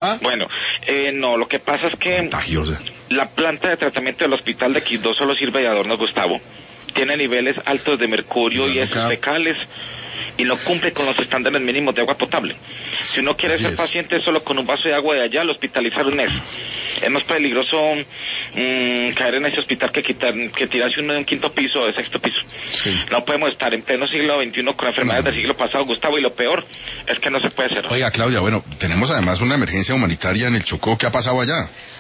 Bueno, no, lo que pasa es que Contagiosa. la planta de tratamiento del hospital de Quibdó solo sirve de adorno, Gustavo. Tiene niveles altos de mercurio y heces fecales y no cumple con los estándares mínimos de agua potable. Si uno quiere ser paciente solo con un vaso de agua de allá, al hospitalizar un mes. Es más peligroso caer en ese hospital que tirarse uno de un quinto piso o de sexto piso. Sí. No podemos estar en pleno siglo XXI con enfermedades del siglo pasado, Gustavo, y lo peor es que no se puede hacer. Oiga, Claudia, bueno, tenemos además una emergencia humanitaria en el Chocó. ¿Qué ha pasado allá?